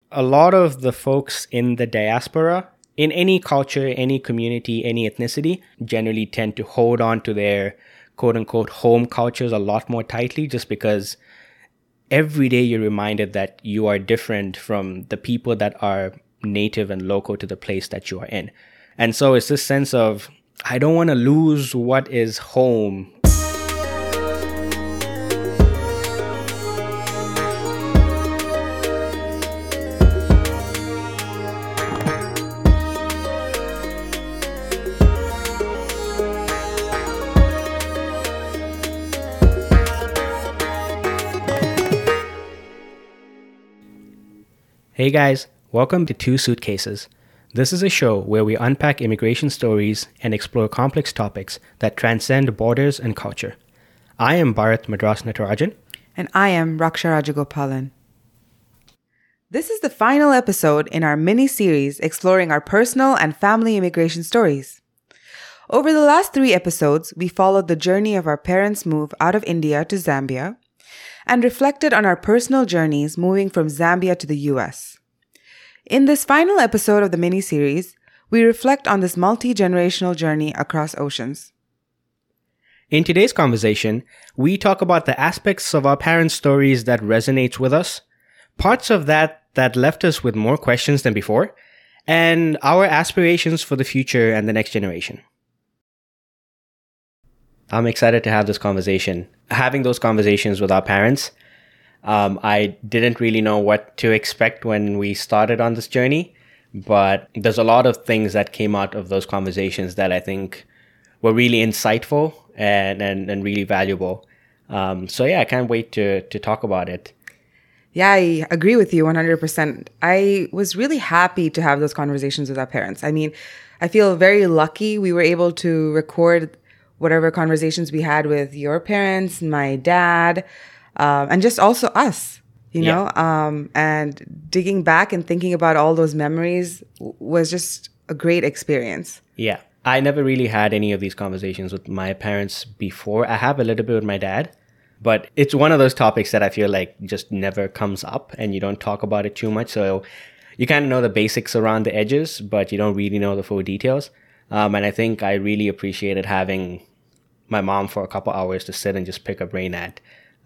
A lot of the folks in the diaspora, in any culture, any community, any ethnicity, generally tend to hold on to their quote unquote home cultures a lot more tightly, just because every day you're reminded that you are different from the people that are native and local to the place that you are in. And so it's this sense of, I don't want to lose what is home. Hey guys, welcome to Two Suitcases. This is a show where we unpack immigration stories and explore complex topics that transcend borders and culture. I am Bharat Madras Natarajan. And I am Raksha Rajagopalan. This is the final episode in our mini-series exploring our personal and family immigration stories. Over the last 3 episodes, we followed the journey of our parents' move out of India to Zambia, and reflected on our personal journeys moving from Zambia to the US. In this final episode of the mini-series, we reflect on this multi-generational journey across oceans. In today's conversation, we talk about the aspects of our parents' stories that resonates with us, parts of that left us with more questions than before, and our aspirations for the future and the next generation. I'm excited to have this conversation. Having those conversations with our parents, I didn't really know what to expect when we started on this journey, but there's a lot of things that came out of those conversations that I think were really insightful and really valuable. So yeah, I can't wait to talk about it. Yeah, I agree with you 100%. I was really happy to have those conversations with our parents. I mean, I feel very lucky we were able to record whatever conversations we had with your parents, my dad, and just also us, you know, and digging back and thinking about all those memories was just a great experience. Yeah. I never really had any of these conversations with my parents before. I have a little bit with my dad, but it's one of those topics that I feel like just never comes up and you don't talk about it too much. So you kind of know the basics around the edges, but you don't really know the full details. And I think I really appreciated having my mom for a couple hours to sit and just pick her brain at.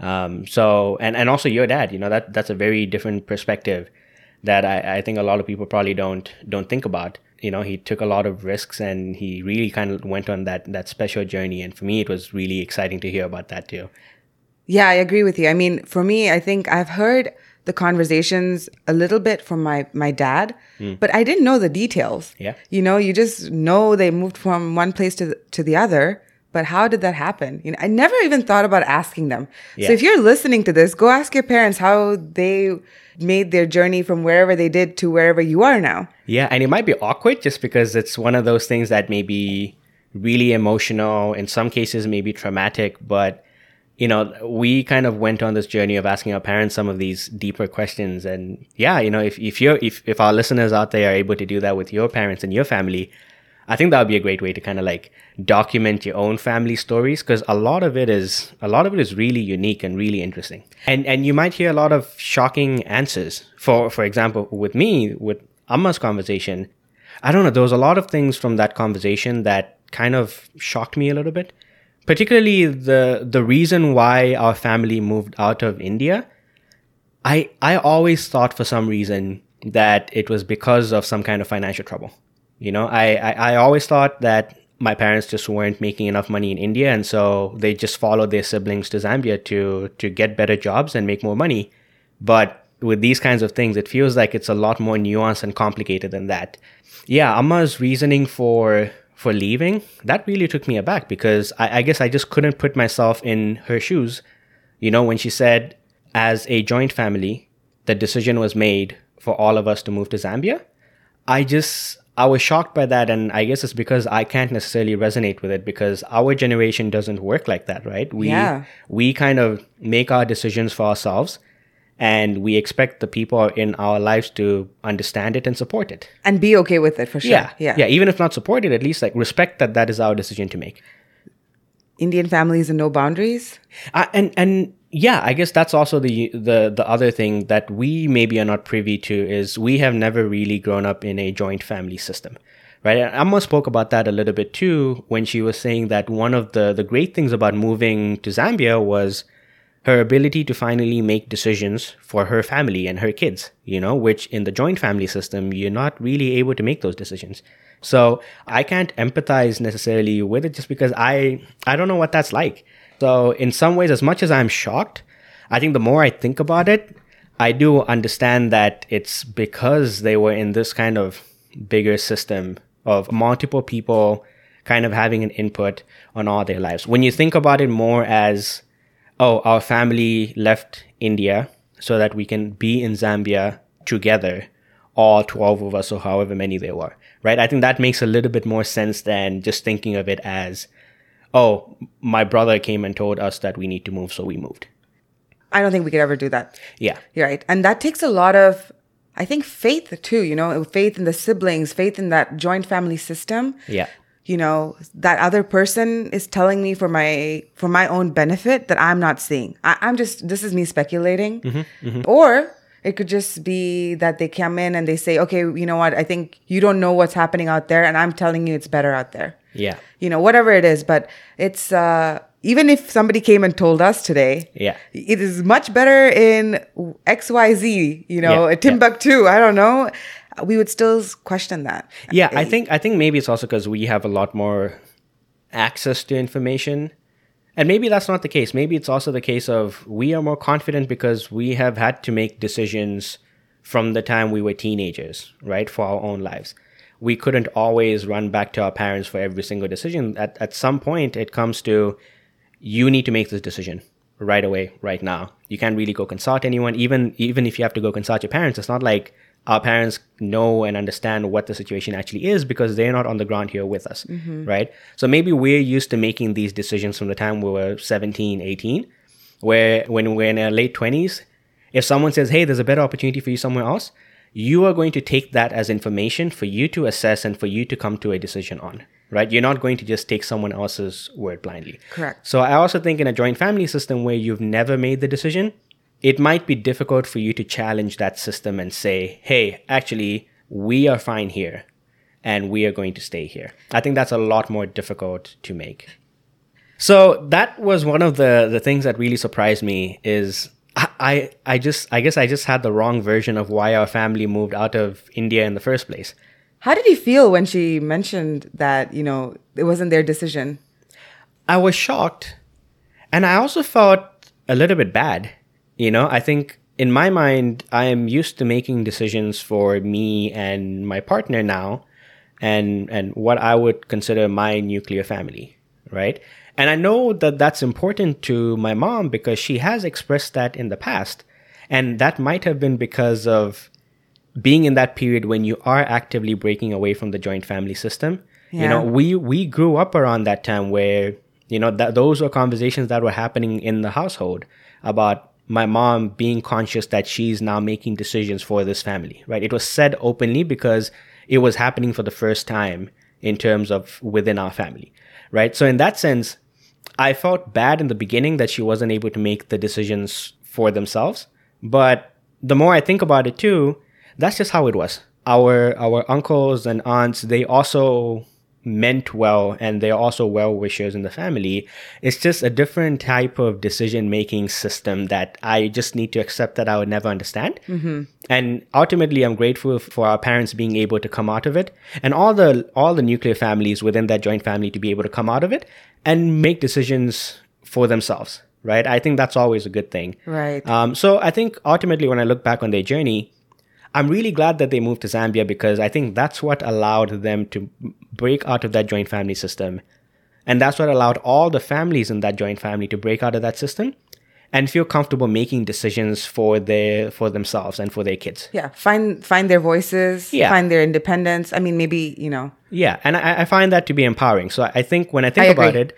So also your dad, you know, that's a very different perspective that I think a lot of people probably don't think about. You know, he took a lot of risks and he really kind of went on that special journey. And for me, it was really exciting to hear about that too. Yeah, I agree with you. I mean, for me, I think I've heard the conversations a little bit from my dad, but I didn't know the details. Yeah. You know, you just know they moved from one place to the other. But how did that happen? You know, I never even thought about asking them. Yeah. So if you're listening to this, go ask your parents how they made their journey from wherever they did to wherever you are now. Yeah, and it might be awkward just because it's one of those things that may be really emotional, in some cases maybe traumatic, but you know, we kind of went on this journey of asking our parents some of these deeper questions. And yeah, you know, if our listeners out there are able to do that with your parents and your family, I think that would be a great way to kind of like document your own family stories, because a lot of it is really unique and really interesting. And you might hear a lot of shocking answers. For example, with me, with Amma's conversation, I don't know, there was a lot of things from that conversation that kind of shocked me a little bit. Particularly the reason why our family moved out of India. I always thought for some reason that it was because of some kind of financial trouble. You know, I always thought that my parents just weren't making enough money in India, and so they just followed their siblings to Zambia to get better jobs and make more money. But with these kinds of things, it feels like it's a lot more nuanced and complicated than that. Yeah, Amma's reasoning for leaving, that really took me aback, because I guess I just couldn't put myself in her shoes. You know, when she said, as a joint family, the decision was made for all of us to move to Zambia, I was shocked by that, and I guess it's because I can't necessarily resonate with it, because our generation doesn't work like that, right? We kind of make our decisions for ourselves, and we expect the people in our lives to understand it and support it. And be okay with it, for sure. Yeah, even if not support it, at least like respect that is our decision to make. Indian families and no boundaries? And Yeah, I guess that's also the other thing that we maybe are not privy to is we have never really grown up in a joint family system, right? And Amma spoke about that a little bit too when she was saying that one of the great things about moving to Zambia was her ability to finally make decisions for her family and her kids, which in the joint family system, you're not really able to make those decisions. So I can't empathize necessarily with it just because I don't know what that's like. So in some ways, as much as I'm shocked, I think the more I think about it, I do understand that it's because they were in this kind of bigger system of multiple people kind of having an input on all their lives. When you think about it more as, oh, our family left India so that we can be in Zambia together, all 12 of us or however many there were, right? I think that makes a little bit more sense than just thinking of it as, oh, my brother came and told us that we need to move, so we moved. I don't think we could ever do that. Yeah. You're right. And that takes a lot of, I think, faith too, faith in the siblings, faith in that joint family system. Yeah. That other person is telling me for my own benefit that I'm not seeing. This is me speculating. Mm-hmm, mm-hmm. Or it could just be that they come in and they say, okay, you know what? I think you don't know what's happening out there and I'm telling you it's better out there. Yeah. Whatever it is. But it's, even if somebody came and told us today, yeah, it is much better in XYZ, Timbuktu, I don't know. We would still question that. Yeah, I think maybe it's also because we have a lot more access to information. And maybe that's not the case. Maybe it's also the case of we are more confident because we have had to make decisions from the time we were teenagers, right, for our own lives. We couldn't always run back to our parents for every single decision. At some point, it comes to, you need to make this decision right away, right now. You can't really go consult anyone. Even if you have to go consult your parents, it's not like our parents know and understand what the situation actually is because they're not on the ground here with us, right? So maybe we're used to making these decisions from the time we were 17, 18, where when we're in our late 20s, if someone says, hey, there's a better opportunity for you somewhere else, you are going to take that as information for you to assess and for you to come to a decision on, right? You're not going to just take someone else's word blindly. Correct. So I also think in a joint family system where you've never made the decision, it might be difficult for you to challenge that system and say, hey, actually, we are fine here and we are going to stay here. I think that's a lot more difficult to make. So that was one of the things that really surprised me is I guess I just had the wrong version of why our family moved out of India in the first place. How did you feel when she mentioned that, it wasn't their decision? I was shocked. And I also felt a little bit bad. I think in my mind, I am used to making decisions for me and my partner now and what I would consider my nuclear family, right? And I know that that's important to my mom because she has expressed that in the past. And that might have been because of being in that period when you are actively breaking away from the joint family system. Yeah. We grew up around that time where, those were conversations that were happening in the household about my mom being conscious that she's now making decisions for this family, right? It was said openly because it was happening for the first time in terms of within our family, right? So in that sense, I felt bad in the beginning that she wasn't able to make the decisions for themselves. But the more I think about it too, that's just how it was. Our uncles and aunts, they also meant well and they're also well-wishers in the family. It's just a different type of decision-making system that I just need to accept that I would never understand. Mm-hmm. And ultimately, I'm grateful for our parents being able to come out of it and all the nuclear families within that joint family to be able to come out of it and make decisions for themselves, right? I think that's always a good thing. Right. So I think ultimately when I look back on their journey, I'm really glad that they moved to Zambia because I think that's what allowed them to break out of that joint family system. And that's what allowed all the families in that joint family to break out of that system and feel comfortable making decisions for themselves and for their kids. Yeah. Find their voices, find their independence. I mean, maybe, Yeah. And I find that to be empowering. So I think when I think about it,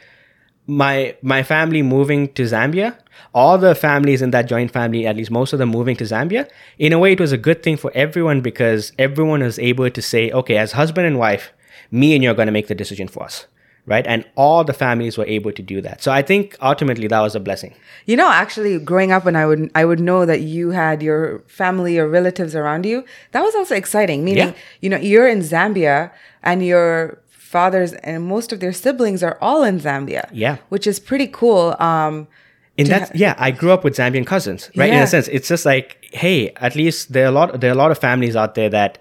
my family moving to Zambia, all the families in that joint family, at least most of them moving to Zambia, in a way, it was a good thing for everyone because everyone was able to say, okay, as husband and wife, me and you are going to make the decision for us, right? And all the families were able to do that. So I think ultimately that was a blessing. You know, actually, growing up, when I would know that you had your family or relatives around you, that was also exciting. Meaning, you're in Zambia and your fathers and most of their siblings are all in Zambia. Yeah. Which is pretty cool. I grew up with Zambian cousins, right? Yeah. In a sense, it's just like, hey, at least there are a lot of families out there that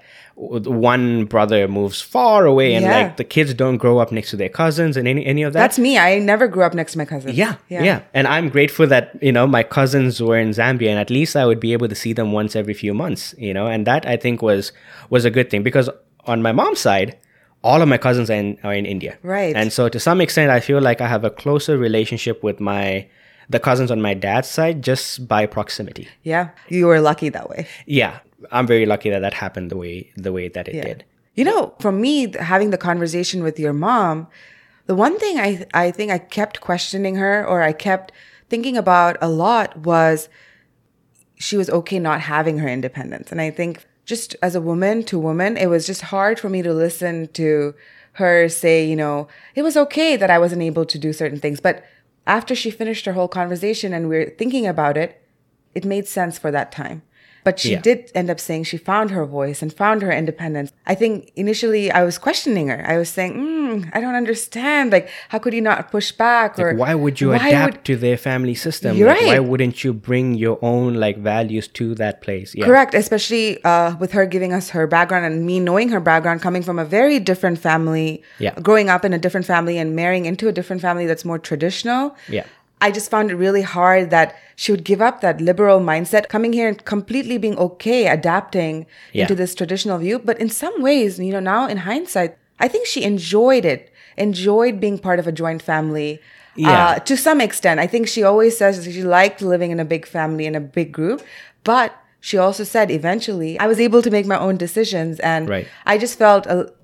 one brother moves far away and like the kids don't grow up next to their cousins and any of that. That's me. I never grew up next to my cousins. Yeah. And I'm grateful that, my cousins were in Zambia and at least I would be able to see them once every few months, and that I think was a good thing because on my mom's side, all of my cousins are in India. Right. And so to some extent, I feel like I have a closer relationship with the cousins on my dad's side just by proximity. Yeah. You were lucky that way. Yeah. I'm very lucky that happened the way that it did. For me, having the conversation with your mom, the one thing I think I kept questioning her or I kept thinking about a lot was she was okay not having her independence. And I think just as a woman to woman, it was just hard for me to listen to her say, it was okay that I wasn't able to do certain things. But after she finished her whole conversation and we're thinking about it, it made sense for that time. But she did end up saying she found her voice and found her independence. I think initially I was questioning her. I was saying, I don't understand. Like, how could you not push back? Or why would you adapt to their family system? You're right. Why wouldn't you bring your own values to that place? Yeah. Correct. Especially with her giving us her background and me knowing her background, coming from a very different family, growing up in a different family and marrying into a different family that's more traditional. Yeah. I just found it really hard that she would give up that liberal mindset, coming here and completely being okay, adapting into this traditional view. But in some ways, now in hindsight, I think she enjoyed being part of a joint family. To some extent. I think she always says she liked living in a big family, in a big group. But she also said eventually I was able to make my own decisions. And I just felt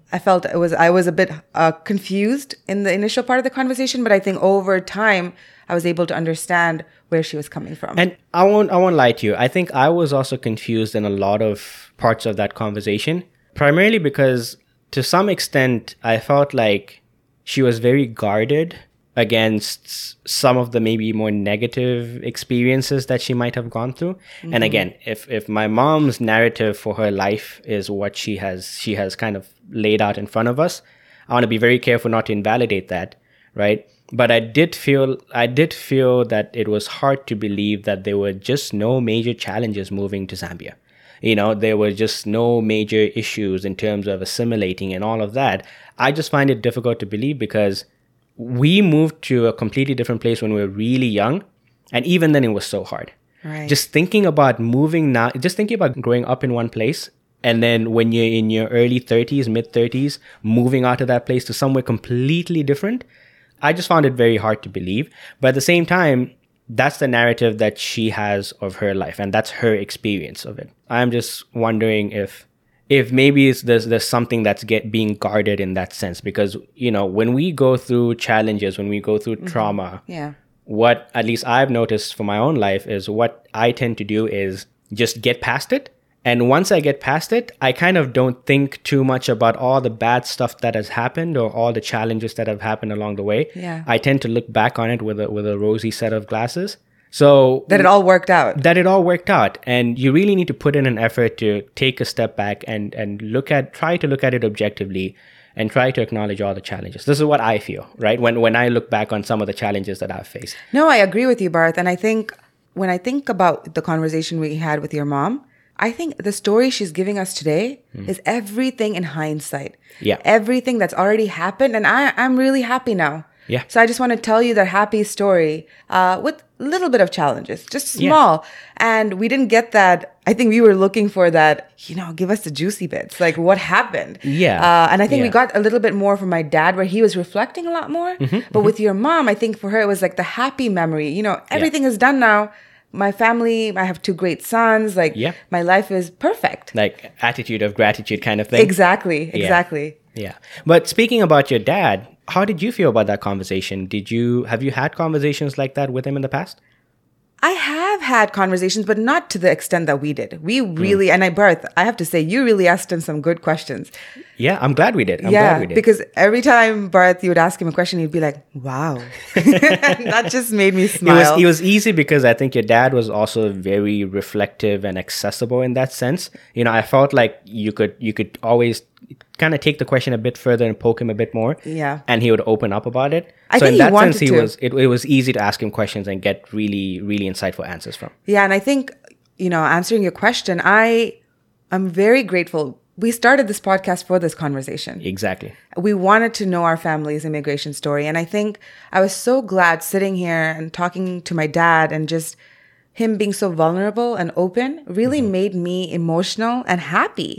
I was a bit confused in the initial part of the conversation. But I think over time, I was able to understand where she was coming from. And I won't lie to you. I think I was also confused in a lot of parts of that conversation, primarily because to some extent, I felt like she was very guarded against some of the maybe more negative experiences that she might have gone through. Mm-hmm. And again, if my mom's narrative for her life is what she has kind of laid out in front of us, I want to be very careful not to invalidate that, right? But I did feel that it was hard to believe that there were just no major challenges moving to Zambia. There were just no major issues in terms of assimilating and all of that. I just find it difficult to believe because we moved to a completely different place when we were really young. And even then it was so hard. Right. Just thinking about moving now, just thinking about growing up in one place. And then when you're in your early 30s, mid 30s, moving out of that place to somewhere completely different, I just found it very hard to believe. But at the same time, that's the narrative that she has of her life. And that's her experience of it. I'm just wondering if maybe there's something that's being guarded in that sense. Because, when we go through challenges, when we go through trauma, what at least I've noticed for my own life is what I tend to do is just get past it. And once I get past it, I kind of don't think too much about all the bad stuff that has happened or all the challenges that have happened along the way. Yeah. I tend to look back on it with a rosy set of glasses. So that it all worked out. And you really need to put in an effort to take a step back and try to look at it objectively and try to acknowledge all the challenges. This is what I feel, right? When I look back on some of the challenges that I've faced. No, I agree with you, Bharth. And I think when I think about the conversation we had with your mom, I think the story she's giving us today is everything in hindsight. Yeah. Everything that's already happened. And I'm really happy now. Yeah. So I just want to tell you that happy story with a little bit of challenges, just small. Yeah. And we didn't get that. I think we were looking for that, give us the juicy bits, like what happened. Yeah. And I think we got a little bit more from my dad where he was reflecting a lot more. But with your mom, I think for her, it was like the happy memory. Everything is done now. My family, I have 2 great sons. My life is perfect. Like attitude of gratitude kind of thing. Exactly. Yeah. But speaking about your dad, how did you feel about that conversation? Have you had conversations like that with him in the past? I have had conversations, but not to the extent that we did. We really, and Bharth, I have to say, you really asked him some good questions. Yeah, I'm glad we did. I'm glad we did. Because every time Bharat, you would ask him a question, he'd be like, wow. That just made me smile. It was easy because I think your dad was also very reflective and accessible in that sense. You know, I felt like you could always kind of take the question a bit further and poke him a bit more. Yeah. And he would open up about it. I so think in that sense, to. it was easy to ask him questions and get really, really insightful answers from. Yeah, and I think, answering your question, I'm very grateful. We started this podcast for this conversation. Exactly. We wanted to know our family's immigration story. And I think I was so glad sitting here and talking to my dad, and just him being so vulnerable and open really made me emotional and happy.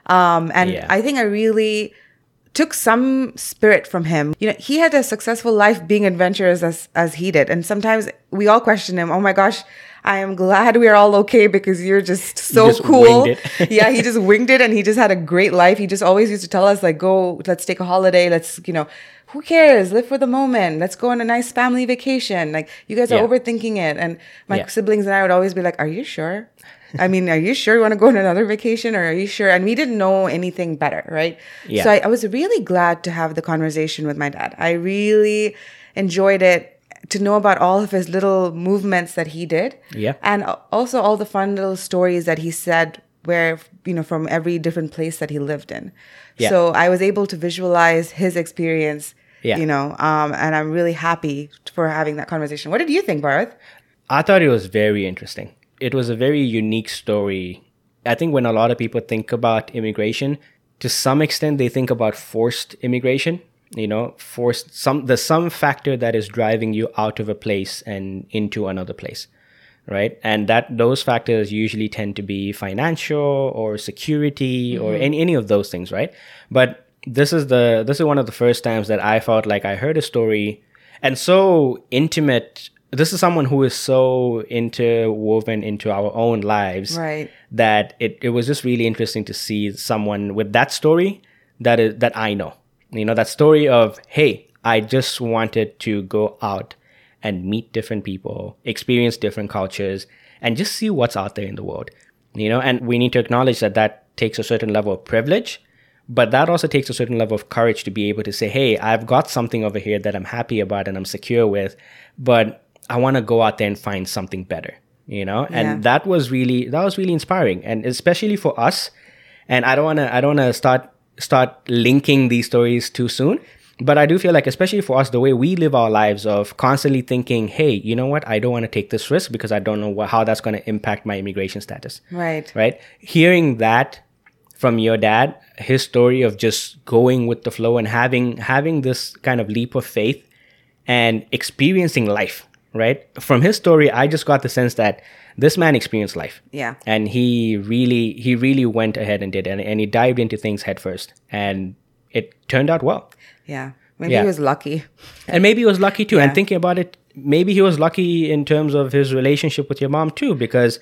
I think I really took some spirit from him. He had a successful life being adventurous as he did. And sometimes we all question him, oh my gosh, I am glad we're all okay because you're just so cool. Yeah, he just winged it and he just had a great life. He just always used to tell us, like, go, let's take a holiday. Let's, who cares? Live for the moment. Let's go on a nice family vacation. Like, you guys are overthinking it. And my siblings and I would always be like, are you sure? I mean, are you sure you want to go on another vacation, or are you sure? And we didn't know anything better, right? Yeah. So I was really glad to have the conversation with my dad. I really enjoyed it, to know about all of his little movements that he did. Yeah. And also all the fun little stories that he said where, from every different place that he lived in. Yeah. So I was able to visualize his experience, and I'm really happy for having that conversation. What did you think, Bharat? I thought it was very interesting. It was a very unique story. I think when a lot of people think about immigration, to some extent, they think about forced immigration. Some factor that is driving you out of a place and into another place, right? And those factors usually tend to be financial or security or any of those things, right? But this is one of the first times that I felt like I heard a story, and so intimate. This is someone who is so interwoven into our own lives, right? That it was just really interesting to see someone with that story that I know. That story of, hey, I just wanted to go out and meet different people, experience different cultures, and just see what's out there in the world. And we need to acknowledge that takes a certain level of privilege, but that also takes a certain level of courage to be able to say, hey, I've got something over here that I'm happy about and I'm secure with, but I want to go out there and find something better, And that was really inspiring, and especially for us. And I don't want to start linking these stories too soon, but I do feel like, especially for us, the way we live our lives of constantly thinking, hey, you know what, I don't want to take this risk because I don't know how that's going to impact my immigration status. Right. Hearing that from your dad, his story of just going with the flow and having this kind of leap of faith and experiencing life, right? From his story, I just got the sense that this man experienced life. Yeah. And he really went ahead and did it. And he dived into things head first. And it turned out well. Yeah. Maybe he was lucky. And maybe he was lucky too. Yeah. And thinking about it, maybe he was lucky in terms of his relationship with your mom too. Because,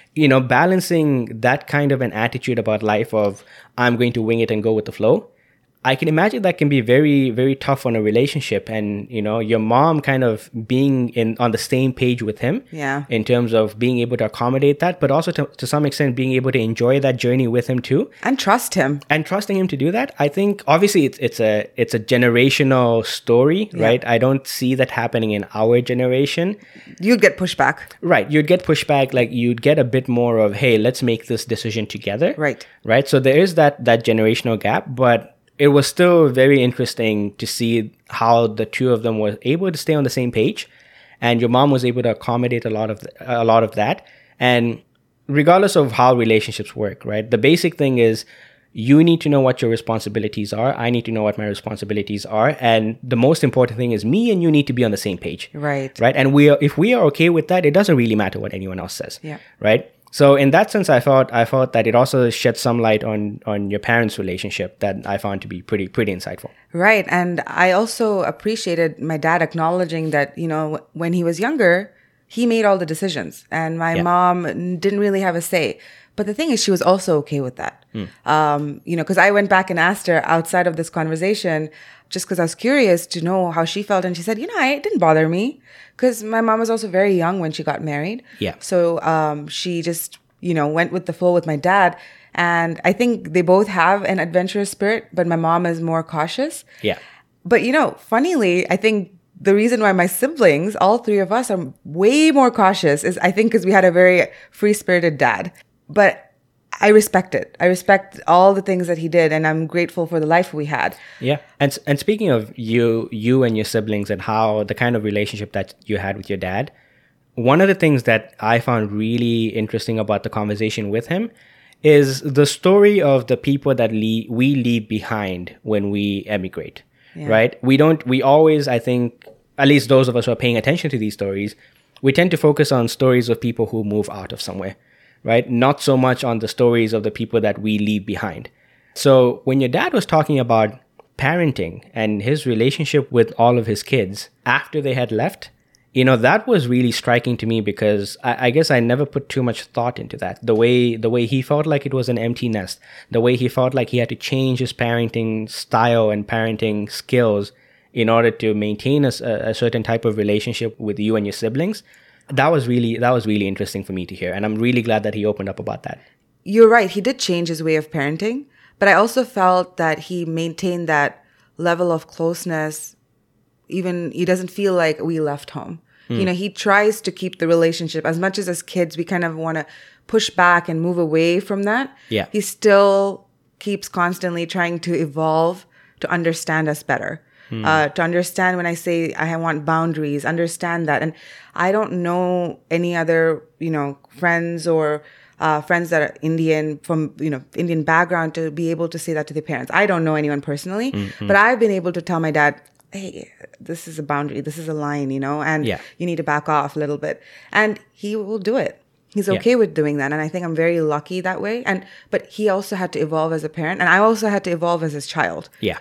balancing that kind of an attitude about life of, I'm going to wing it and go with the flow, I can imagine that can be very, very tough on a relationship. And, your mom kind of being on the same page with him in terms of being able to accommodate that, but also to some extent being able to enjoy that journey with him too. And trust him. And trusting him to do that. I think obviously it's a generational story, right? I don't see that happening in our generation. You'd get pushback. Right. You'd get pushback. Like you'd get a bit more of, hey, let's make this decision together. Right. Right. So there is that generational gap, but it was still very interesting to see how the two of them were able to stay on the same page, and your mom was able to accommodate a lot of that. And regardless of how relationships work, right? The basic thing is you need to know what your responsibilities are. I need to know what my responsibilities are. And the most important thing is me and you need to be on the same page. Right. Right. And if we are okay with that, it doesn't really matter what anyone else says. Yeah. Right. So in that sense, I thought that it also shed some light on your parents' relationship that I found to be pretty insightful. Right. And I also appreciated my dad acknowledging that, when he was younger, he made all the decisions and my mom didn't really have a say. But the thing is, she was also okay with that. Because I went back and asked her outside of this conversation, just because I was curious to know how she felt. And she said, it didn't bother me because my mom was also very young when she got married. Yeah. So she just went with the flow with my dad. And I think they both have an adventurous spirit, but my mom is more cautious. Yeah. But, funnily, I think the reason why my siblings, all three of us, are way more cautious is I think because we had a very free-spirited dad. But I respect it. I respect all the things that he did, and I'm grateful for the life we had. Yeah. And speaking of you and your siblings and how the kind of relationship that you had with your dad, one of the things that I found really interesting about the conversation with him is the story of the people that we leave behind when we emigrate, right? We always, I think, at least those of us who are paying attention to these stories, we tend to focus on stories of people who move out of somewhere, right? Not so much on the stories of the people that we leave behind. So when your dad was talking about parenting and his relationship with all of his kids after they had left, that was really striking to me because I guess I never put too much thought into that. The way he felt like it was an empty nest, the way he felt like he had to change his parenting style and parenting skills in order to maintain a certain type of relationship with you and your siblings. That was really interesting for me to hear. And I'm really glad that he opened up about that. You're right. He did change his way of parenting, but I also felt that he maintained that level of closeness. Even he doesn't feel like we left home. He tries to keep the relationship as much as kids, we kind of want to push back and move away from that. Yeah. He still keeps constantly trying to evolve to understand us better. To understand when I say I want boundaries, understand that. And I don't know any other, friends or friends that are Indian from, Indian background to be able to say that to their parents. I don't know anyone personally, but I've been able to tell my dad, hey, this is a boundary, this is a line, and you need to back off a little bit. And he will do it. He's okay with doing that. And I think I'm very lucky that way. But he also had to evolve as a parent, and I also had to evolve as his child. Yeah.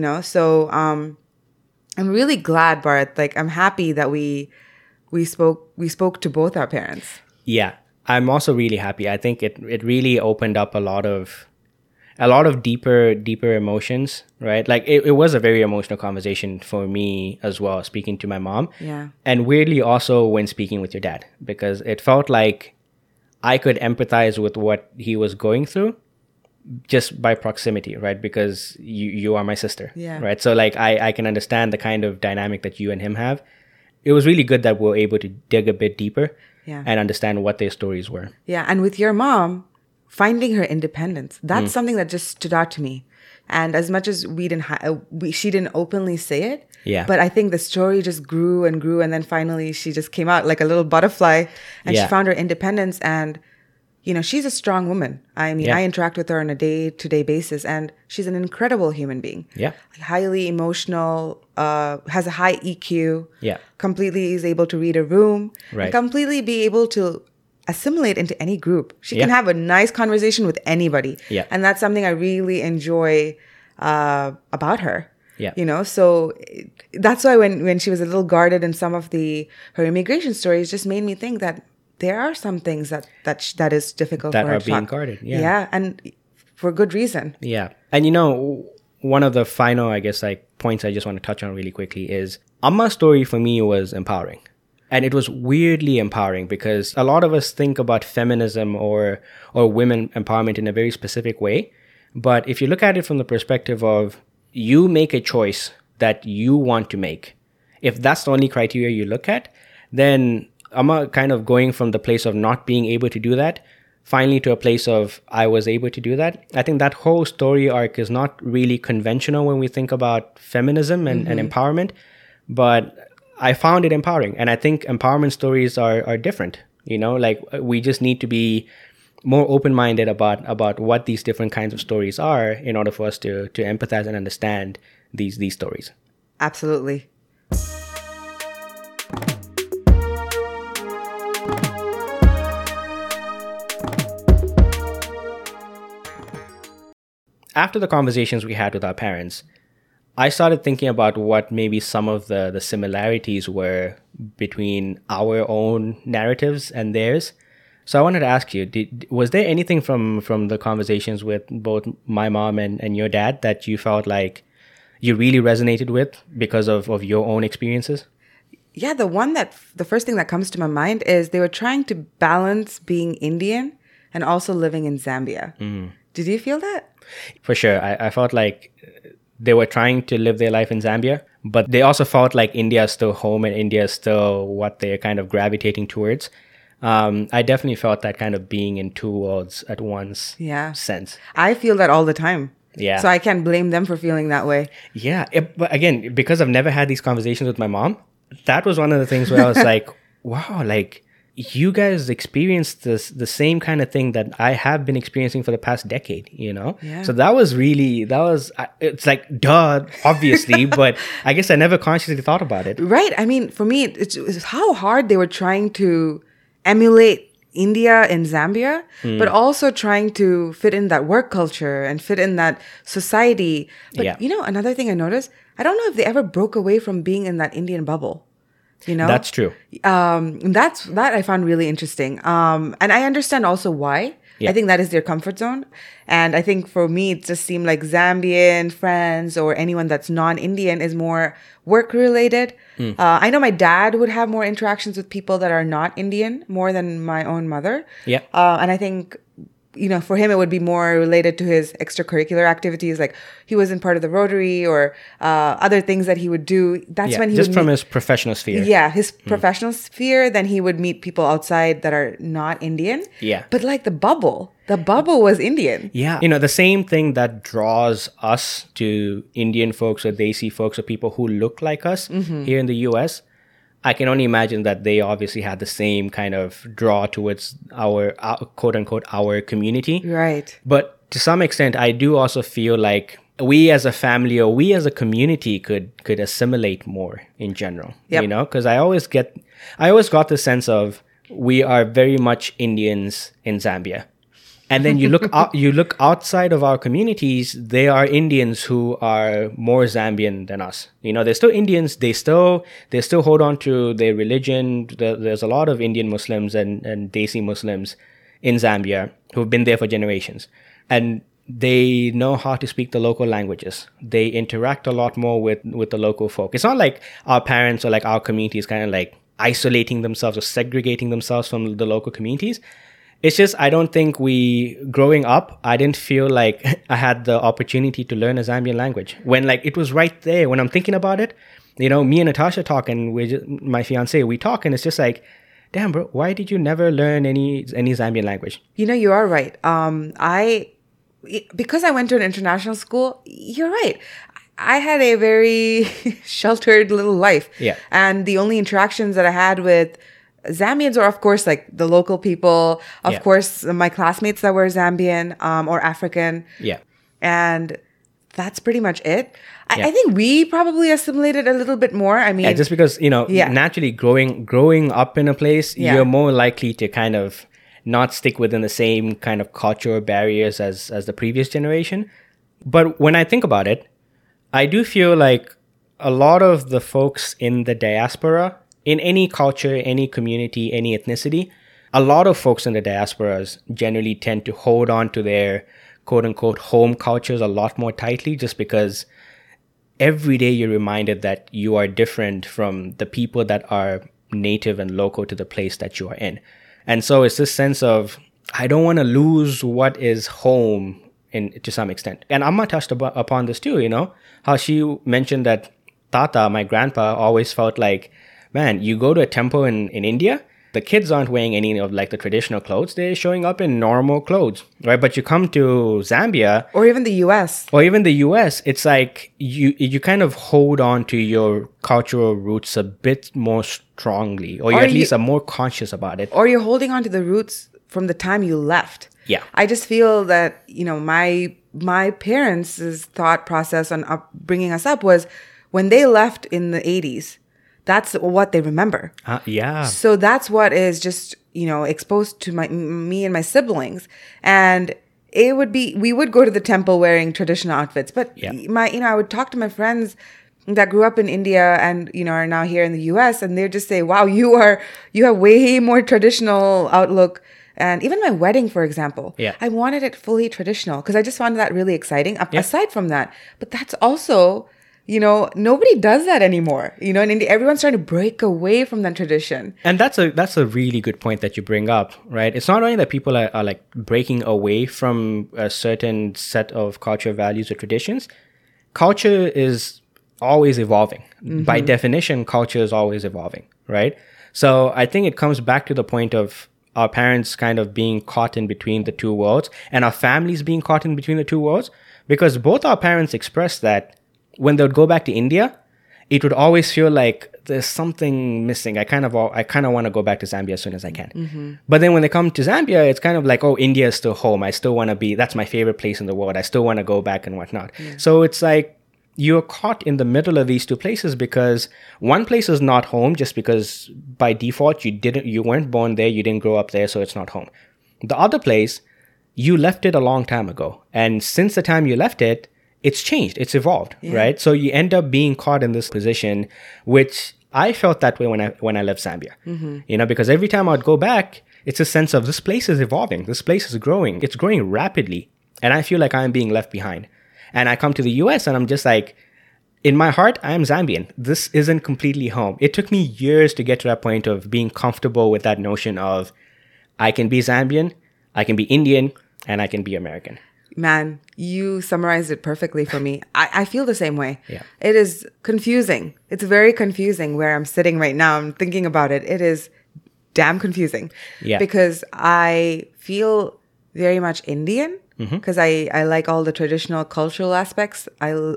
So I'm really glad, Bharat. Like, I'm happy that we spoke to both our parents. Yeah. I'm also really happy. I think it really opened up a lot of deeper emotions, right? Like it was a very emotional conversation for me as well, speaking to my mom. Yeah. And weirdly also when speaking with your dad, because it felt like I could empathize with what he was going through just by proximity, right? Because you are my sister, right? So like I can understand the kind of dynamic that you and him have. It was really good that we're able to dig a bit deeper and understand what their stories were. Yeah. And with your mom, finding her independence, that's something that just stood out to me. And as much as she didn't openly say it, but I think the story just grew and grew, and then finally she just came out like a little butterfly, and she found her independence. And she's a strong woman. I mean, I interact with her on a day-to-day basis, and she's an incredible human being. Yeah, highly emotional, has a high EQ. Yeah, completely is able to read a room, right? And completely be able to assimilate into any group. She can have a nice conversation with anybody. Yeah. And that's something I really enjoy about her. Yeah. So that's why when she was a little guarded in some of her immigration stories, just made me think that there are some things that is difficult that for her are being guarded. Yeah. Yeah. And for good reason. Yeah. And one of the final, I guess, like points I just want to touch on really quickly is Amma's story for me was empowering. And it was weirdly empowering because a lot of us think about feminism or women empowerment in a very specific way. But if you look at it from the perspective of you make a choice that you want to make, if that's the only criteria you look at, then I'm kind of going from the place of not being able to do that, finally to a place of I was able to do that. I think that whole story arc is not really conventional when we think about feminism and empowerment, but I found it empowering. And I think empowerment stories are different. Like we just need to be more open-minded about what these different kinds of stories are in order for us to empathize and understand these stories. Absolutely. After the conversations we had with our parents, I started thinking about what maybe some of the similarities were between our own narratives and theirs. So I wanted to ask you, was there anything from the conversations with both my mom and your dad that you felt like you really resonated with because of your own experiences? Yeah, the first thing that comes to my mind is they were trying to balance being Indian and also living in Zambia. Did you feel that? For sure. I felt like they were trying to live their life in Zambia, but they also felt like India is still home and India is still what they're kind of gravitating towards. I definitely felt that kind of being in two worlds at once sense. I feel that all the time. Yeah. So I can't blame them for feeling that way. Yeah. But again, because I've never had these conversations with my mom, that was one of the things where I was like, wow, like you guys experienced the same kind of thing that I have been experiencing for the past decade, you know? Yeah. So it's like, duh, obviously, but I guess I never consciously thought about it. Right. I mean, for me, it's how hard they were trying to emulate India and Zambia, but also trying to fit in that work culture and fit in that society. But, another thing I noticed, I don't know if they ever broke away from being in that Indian bubble. That's true. That I found really interesting. And I understand also why. Yeah. I think that is their comfort zone. And I think for me, it just seemed like Zambian friends or anyone that's non-Indian is more work related. I know my dad would have more interactions with people that are not Indian more than my own mother. Yeah. And I think, for him, it would be more related to his extracurricular activities. Like he was in part of the Rotary or other things that he would do. That's when he just would from his professional sphere. Yeah, his professional sphere. Then he would meet people outside that are not Indian. Yeah. But like the bubble was Indian. Yeah. The same thing that draws us to Indian folks or Desi folks or people who look like us here in the US, I can only imagine that they obviously had the same kind of draw towards our quote unquote, our community. Right. But to some extent, I do also feel like we as a family or we as a community could assimilate more in general, because I always got the sense of we are very much Indians in Zambia. And then you look outside of our communities, there are Indians who are more Zambian than us. They're still Indians. They still hold on to their religion. There's a lot of Indian Muslims and Desi Muslims in Zambia who've been there for generations. And they know how to speak the local languages. They interact a lot more with the local folk. It's not like our parents or like our communities kind of like isolating themselves or segregating themselves from the local communities. It's just, I don't think growing up, I didn't feel like I had the opportunity to learn a Zambian language. When like it was right there, when I'm thinking about it, me and Natasha talk and my fiance, we talk and it's just like, damn bro, why did you never learn any Zambian language? You are right. Because I went to an international school, you're right. I had a very sheltered little life. Yeah. And the only interactions that I had with Zambians are, of course, like the local people, of course, my classmates that were Zambian or African. Yeah. And that's pretty much it. I think we probably assimilated a little bit more. I mean, just because, naturally growing up in a place, you're more likely to kind of not stick within the same kind of cultural barriers as the previous generation. But when I think about it, I do feel like a lot of the folks in the diaspora, in any culture, any community, any ethnicity, a lot of folks in the diasporas generally tend to hold on to their quote-unquote home cultures a lot more tightly just because every day you're reminded that you are different from the people that are native and local to the place that you are in. And so it's this sense of, I don't want to lose what is home to some extent. And Amma touched upon this too, how she mentioned that Tata, my grandpa, always felt like, man, you go to a temple in India, the kids aren't wearing any of like the traditional clothes. They're showing up in normal clothes, right? But you come to Zambia or even the US, it's like you kind of hold on to your cultural roots a bit more strongly, or you at least are more conscious about it. Or you're holding on to the roots from the time you left. Yeah. I just feel that, my parents' thought process on bringing us up was when they left in the 80s, that's what they remember. Yeah. So that's what is just, exposed to me and my siblings. And we would go to the temple wearing traditional outfits. But I would talk to my friends that grew up in India and, are now here in the US, and they'd just say, wow, you have way more traditional outlook. And even my wedding, for example, I wanted it fully traditional because I just found that really exciting. Aside from that, but that's also Nobody does that anymore. In India, everyone's trying to break away from that tradition. And that's a really good point that you bring up, right? It's not only that people are like breaking away from a certain set of cultural values or traditions. Culture is always evolving. By definition, culture is always evolving, right? So I think it comes back to the point of our parents kind of being caught in between the two worlds and our families being caught in between the two worlds, because both our parents expressed that when they would go back to India, it would always feel like there's something missing. I kind of want to go back to Zambia as soon as I can. But then when they come to Zambia, it's kind of like, oh, India is still home. I still want to be, that's my favorite place in the world. I still want to go back and whatnot. Yeah. So it's like you're caught in the middle of these two places, because one place is not home just because by default you weren't born there, you didn't grow up there, so it's not home. The other place, you left it a long time ago. And since the time you left it, it's changed, it's evolved, right? So you end up being caught in this position, which I felt that way when I left Zambia, because every time I'd go back, it's a sense of this place is evolving, this place is growing, it's growing rapidly, and I feel like I'm being left behind. And I come to the US and I'm just like, in my heart, I am Zambian. This isn't completely home. It took me years to get to that point of being comfortable with that notion of I can be Zambian, I can be Indian, and I can be American. Man, you summarized it perfectly for me. I feel the same way. Yeah. It is confusing. It's very confusing where I'm sitting right now. I'm thinking about it. It is damn confusing. Yeah. Because I feel very much Indian, because I like all the traditional cultural aspects.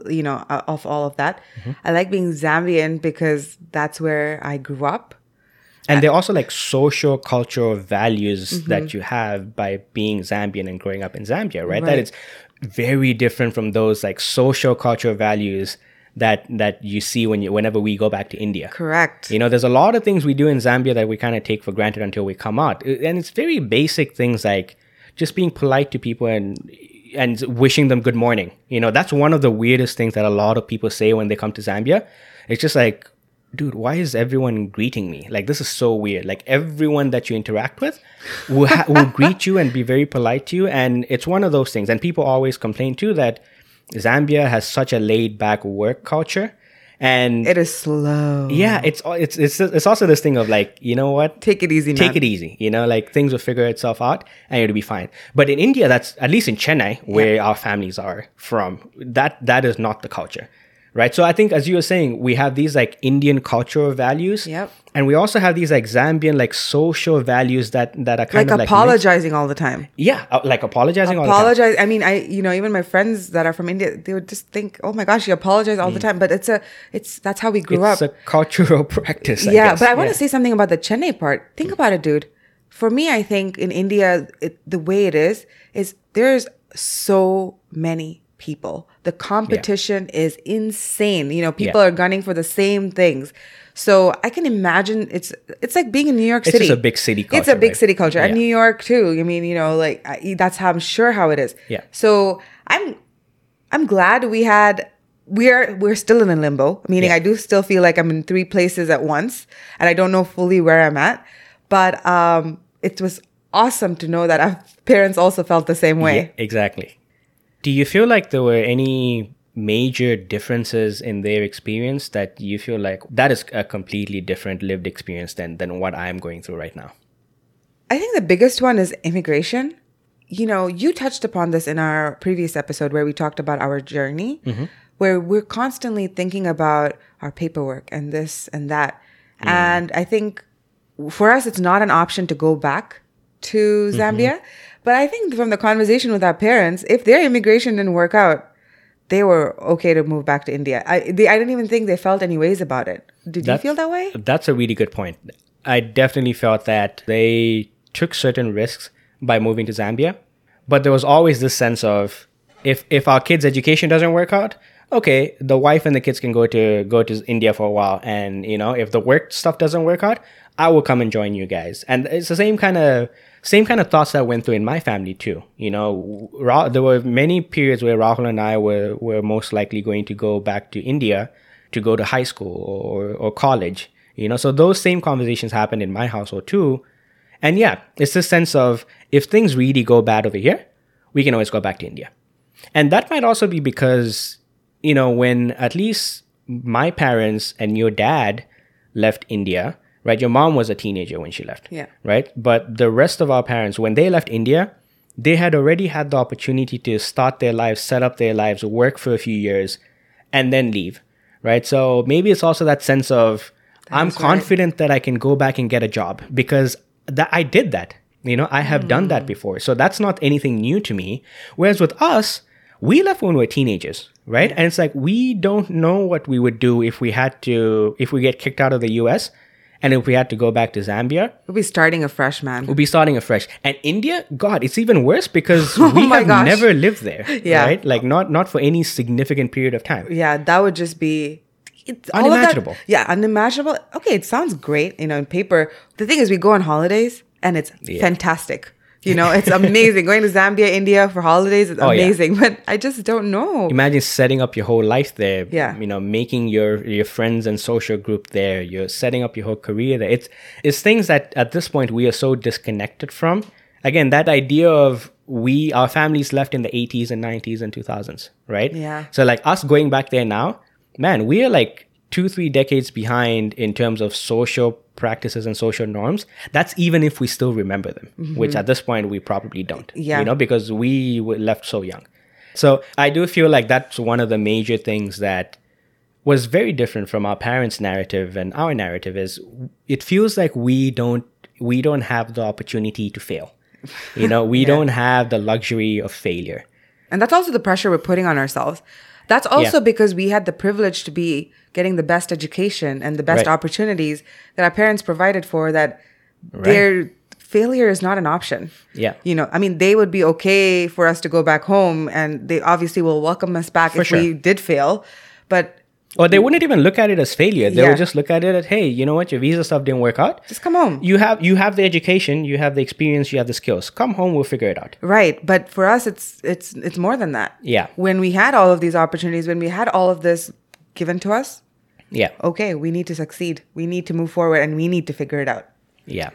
Of all of that. I like being Zambian because that's where I grew up. And they're also like social cultural values that you have by being Zambian and growing up in Zambia, right? That it's very different from those like social cultural values that you see whenever we go back to India. Correct. There's a lot of things we do in Zambia that we kind of take for granted until we come out. And it's very basic things like just being polite to people and wishing them good morning. That's one of the weirdest things that a lot of people say when they come to Zambia. It's just like, dude, why is everyone greeting me? Like, this is so weird. Like, everyone that you interact with will greet you and be very polite to you. And it's one of those things. And people always complain too that Zambia has such a laid back work culture. And it is slow. Yeah, it's also this thing of like, you know what? Take it easy, man. Take it easy. Like things will figure itself out and it'll be fine. But in India, that's at least in Chennai, where our families are from, that is not the culture. Right. So I think, as you were saying, we have these like Indian cultural values. Yep. And we also have these like Zambian like social values that are kind of like apologizing all the time. Yeah. Like apologizing all the time. I mean, even my friends that are from India, they would just think, oh my gosh, you apologize all the time. But that's how we grew up. It's a cultural practice, I guess. But I want to say something about the Chennai part. Think about it, dude. For me, I think in India, the way it is there's so many people. The competition is insane. People are gunning for the same things. So I can imagine it's like being in New York City. It's just a big city culture. It's a big city culture. And New York too. I mean, that's how I'm sure how it is. Yeah. So I'm glad we're still in a limbo, meaning I do still feel like I'm in three places at once and I don't know fully where I'm at. But it was awesome to know that our parents also felt the same way. Yeah, exactly. Do you feel like there were any major differences in their experience that you feel like that is a completely different lived experience than what I'm going through right now? I think the biggest one is immigration. You touched upon this in our previous episode where we talked about our journey, where we're constantly thinking about our paperwork and this and that. And I think for us, it's not an option to go back to Zambia. But I think from the conversation with our parents, if their immigration didn't work out, they were okay to move back to India. I didn't even think they felt any ways about it. Did you feel that way? That's a really good point. I definitely felt that they took certain risks by moving to Zambia. But there was always this sense of, if our kids' education doesn't work out, okay, the wife and the kids can go to India for a while. And, if the work stuff doesn't work out, I will come and join you guys. And it's the same kind of thoughts that went through in my family too. There were many periods where Rahul and I were most likely going to go back to India to go to high school or college. So those same conversations happened in my household too. And yeah, it's this sense of, if things really go bad over here, we can always go back to India. And that might also be because when at least my parents and your dad left India, right? Your mom was a teenager when she left, Yeah. right? But the rest of our parents, when they left India, they had already had the opportunity to start their lives, set up their lives, work for a few years, and then leave, right? So maybe it's also that sense of, I'm confident that I can go back and get a job because I did that. I have done that before. So that's not anything new to me. Whereas with us, we left when we were teenagers, right? And it's like, we don't know what we would do if we get kicked out of the US and if we had to go back to Zambia. We'll be starting afresh, man. We'll be starting afresh. And India, God, it's even worse because we have never lived there, right? Like not for any significant period of time. Yeah, that would just be... It's unimaginable. Unimaginable. Okay, it sounds great, in paper. The thing is, we go on holidays and it's fantastic. It's amazing. Going to Zambia, India for holidays is amazing. But I just don't know. Imagine setting up your whole life there. Yeah. Making your friends and social group there. You're setting up your whole career there. It's things that at this point we are so disconnected from. Again, that idea of our families left in the 80s and 90s and 2000s, right? Yeah. So like us going back there now, man, we are like 2-3 decades behind in terms of social practices and social norms. That's even if we still remember them, which at this point we probably don't, because we were left so young. So I do feel like that's one of the major things that was very different from our parents' narrative and our narrative is it feels like we don't have the opportunity to fail. We don't have the luxury of failure. And that's also the pressure we're putting on ourselves. That's also because we had the privilege to be getting the best education and the best opportunities that our parents provided for, that their failure is not an option. Yeah. They would be okay for us to go back home and they obviously will welcome us back if we did fail. But... Or they wouldn't even look at it as failure. They would just look at it as, hey, you know what? Your visa stuff didn't work out. Just come home. You have the education, you have the experience, you have the skills. Come home, we'll figure it out. Right. But for us, it's more than that. Yeah. When we had all of these opportunities, when we had all of this given to us, okay, we need to succeed. We need to move forward and we need to figure it out. Yeah.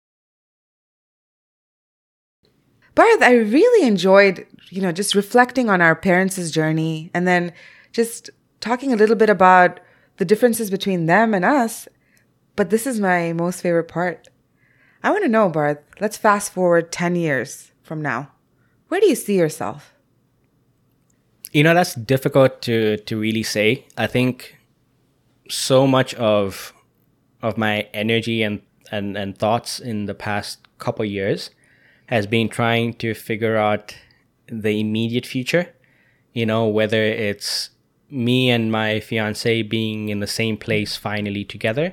Bharat, I really enjoyed, just reflecting on our parents' journey and then just talking a little bit about the differences between them and us. But this is my most favorite part. I want to know, Bharat, let's fast forward 10 years from now. Where do you see yourself? That's difficult to really say. I think so much of my energy and thoughts in the past couple years has been trying to figure out the immediate future. Whether it's me and my fiance being in the same place finally together.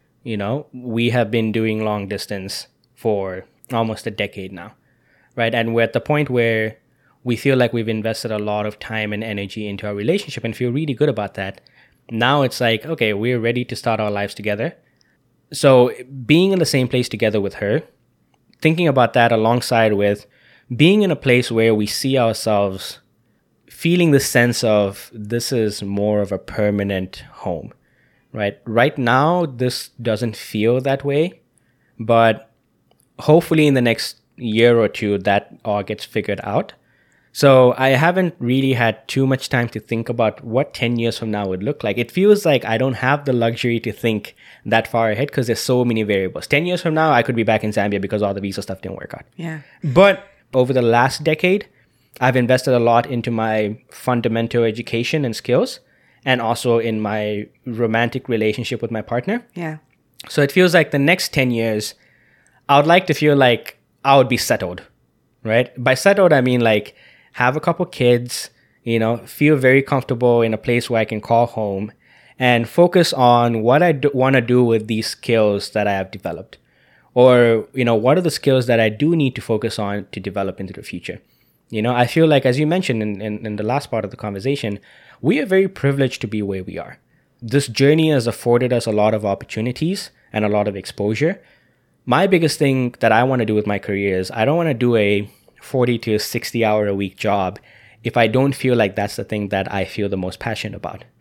We have been doing long distance for almost a decade now, right? And we're at the point where we feel like we've invested a lot of time and energy into our relationship and feel really good about that. Now it's like, okay, we're ready to start our lives together. So being in the same place together with her, thinking about that alongside with being in a place where we see ourselves feeling the sense of this is more of a permanent home, right? Right now, this doesn't feel that way, but hopefully in the next year or two, that all gets figured out. So I haven't really had too much time to think about what 10 years from now would look like. It feels like I don't have the luxury to think that far ahead because there's so many variables. 10 years from now, I could be back in Zambia because all the visa stuff didn't work out. Yeah. But over the last decade, I've invested a lot into my fundamental education and skills and also in my romantic relationship with my partner. Yeah. So it feels like the next 10 years, I would like to feel like I would be settled, right? By settled, I mean like have a couple kids, feel very comfortable in a place where I can call home and focus on what I want to do with these skills that I have developed. Or, what are the skills that I do need to focus on to develop into the future? I feel like, as you mentioned in the last part of the conversation, we are very privileged to be where we are. This journey has afforded us a lot of opportunities and a lot of exposure. My biggest thing that I want to do with my career is I don't want to do a 40 to 60 hour a week job if I don't feel like that's the thing that I feel the most passionate about.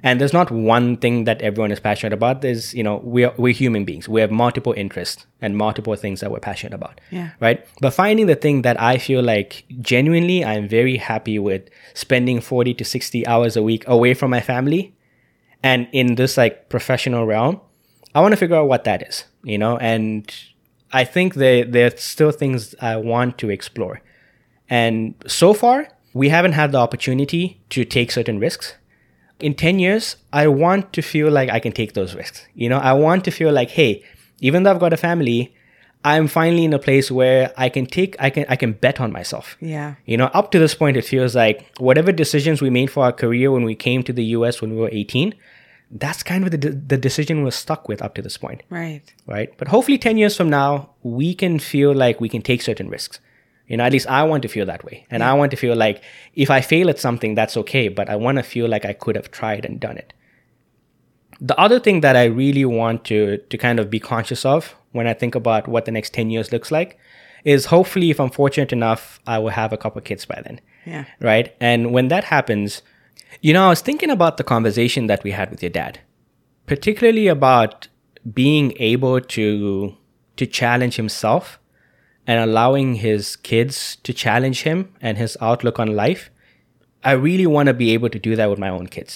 And there's not one thing that everyone is passionate about. There's, we're human beings. We have multiple interests and multiple things that we're passionate about. Yeah. Right. But finding the thing that I feel like genuinely I'm very happy with spending 40 to 60 hours a week away from my family and in this like professional realm, I want to figure out what that is, and I think there's still things I want to explore. And so far, we haven't had the opportunity to take certain risks. In 10 years, I want to feel like I can take those risks. I want to feel like, hey, even though I've got a family, I'm finally in a place where I can bet on myself. Yeah. Up to this point, it feels like whatever decisions we made for our career when we came to the US when we were 18, that's kind of the decision we're stuck with up to this point. Right. But hopefully 10 years from now, we can feel like we can take certain risks. At least I want to feel that way. And I want to feel like if I fail at something, that's okay. But I want to feel like I could have tried and done it. The other thing that I really want to kind of be conscious of when I think about what the next 10 years looks like is hopefully if I'm fortunate enough, I will have a couple of kids by then. Yeah. Right. And when that happens, I was thinking about the conversation that we had with your dad, particularly about being able to challenge himself and allowing his kids to challenge him and his outlook on life. I really want to be able to do that with my own kids,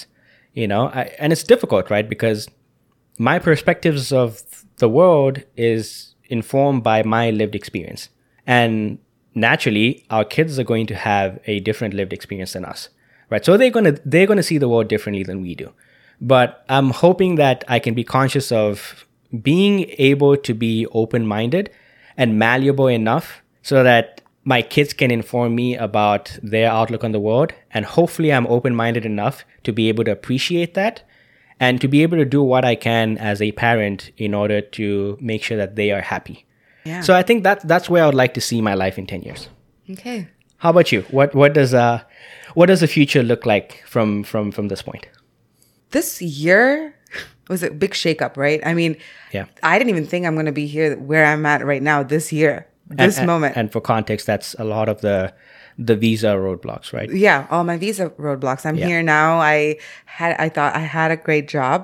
and it's difficult, right? Because my perspectives of the world is informed by my lived experience. And naturally, our kids are going to have a different lived experience than us, right? So they're going to see the world differently than we do. But I'm hoping that I can be conscious of being able to be open-minded and malleable enough so that my kids can inform me about their outlook on the world. And hopefully I'm open-minded enough to be able to appreciate that and to be able to do what I can as a parent in order to make sure that they are happy. Yeah. So I think that's where I would like to see my life in 10 years. Okay. How about you? What does the future look like from this point? This year was a big shakeup, right? I mean, yeah. I didn't even think I'm going to be here where I'm at right now this year, this moment. And for context, that's a lot of the visa roadblocks, right? Yeah, all my visa roadblocks. I'm here now. I thought I had a great job,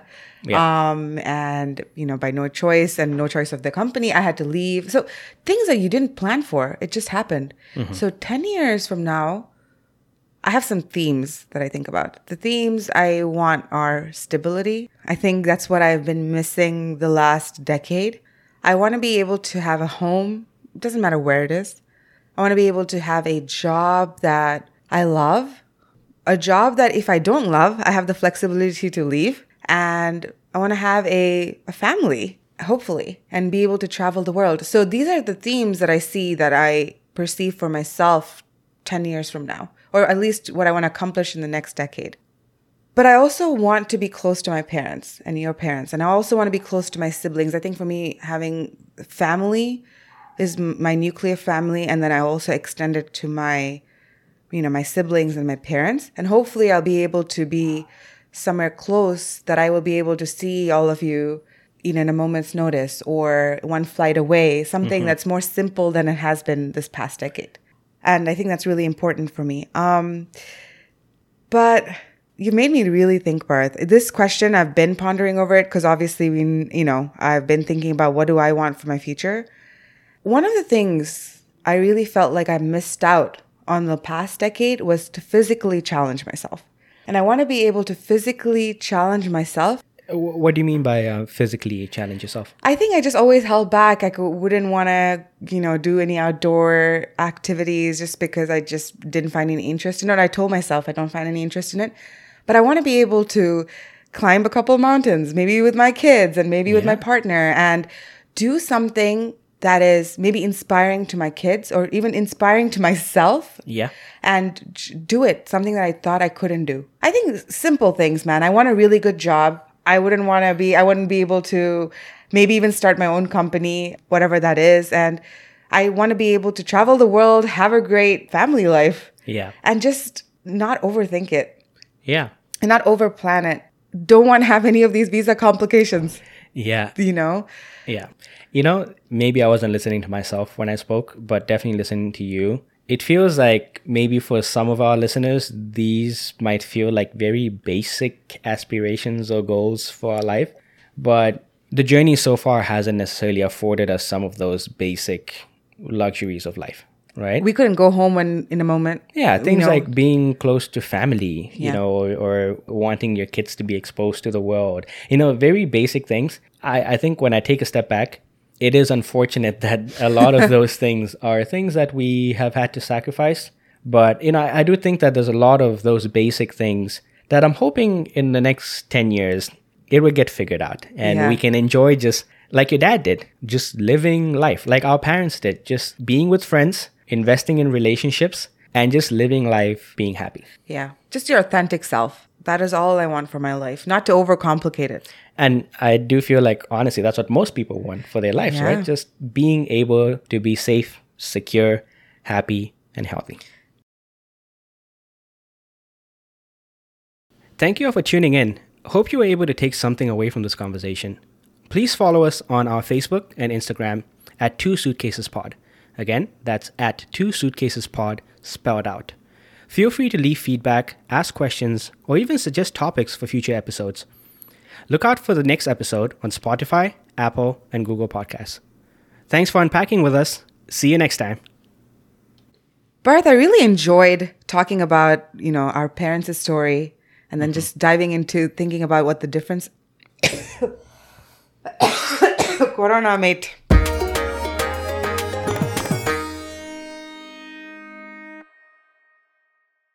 and by no choice and no choice of the company, I had to leave. So things that you didn't plan for, it just happened. Mm-hmm. So 10 years from now, I have some themes that I think about. The themes I want are stability. I think that's what I've been missing the last decade. I want to be able to have a home. It doesn't matter where it is. I want to be able to have a job that I love. A job that if I don't love, I have the flexibility to leave. And I want to have a family, hopefully, and be able to travel the world. So these are the themes that I see that I perceive for myself 10 years from now, or at least what I want to accomplish in the next decade. But I also want to be close to my parents and your parents. And I also want to be close to my siblings. I think for me, having family is my nuclear family. And then I also extend it to my siblings and my parents. And hopefully I'll be able to be somewhere close that I will be able to see all of you, in a moment's notice or one flight away, something that's more simple than it has been this past decade. And I think that's really important for me. But you made me really think, Parth. This question, I've been pondering over it because obviously, I've been thinking about what do I want for my future. One of the things I really felt like I missed out on the past decade was to physically challenge myself. And I want to be able to physically challenge myself. What do you mean by physically challenge yourself? I think I just always held back. I wouldn't want to, do any outdoor activities just because I just didn't find any interest in it. I told myself I don't find any interest in it. But I want to be able to climb a couple of mountains, maybe with my kids and maybe with my partner, and do something that is maybe inspiring to my kids or even inspiring to myself. Yeah. And do it, something that I thought I couldn't do. I think simple things, man. I want a really good job. I wouldn't be able to maybe even start my own company, whatever that is. And I want to be able to travel the world, have a great family life. Yeah. And just not overthink it. Yeah. And not overplan it. Don't want to have any of these visa complications. Yeah. Yeah. Maybe I wasn't listening to myself when I spoke, but definitely listening to you, it feels like maybe for some of our listeners, these might feel like very basic aspirations or goals for our life. But the journey so far hasn't necessarily afforded us some of those basic luxuries of life, right? We couldn't go home in a moment. Yeah, things you know. like being close to family, Yeah. or wanting your kids to be exposed to the world, very basic things. I think when I take a step back, it is unfortunate that a lot of those things are things that we have had to sacrifice. But, I do think that there's a lot of those basic things that I'm hoping in the next 10 years, it will get figured out. And Yeah. we can enjoy just like your dad did, just living life like our parents did, just being with friends, investing in relationships, and just living life being happy. Yeah. Just your authentic self. That is all I want for my life, not to overcomplicate it. And I do feel like, honestly, that's what most people want for their lives, Yeah. right? Just being able to be safe, secure, happy, and healthy. Thank you all for tuning in. Hope you were able to take something away from this conversation. Please follow us on our Facebook and Instagram at 2 Suitcases Pod. Again, that's at 2 Suitcases Pod, spelled out. Feel free to leave feedback, ask questions, or even suggest topics for future episodes. Look out for the next episode on Spotify, Apple, and Google Podcasts. Thanks for unpacking with us. See you next time. Bharth, I really enjoyed talking about, our parents' story and then just diving into thinking about what the difference... Corona, mate.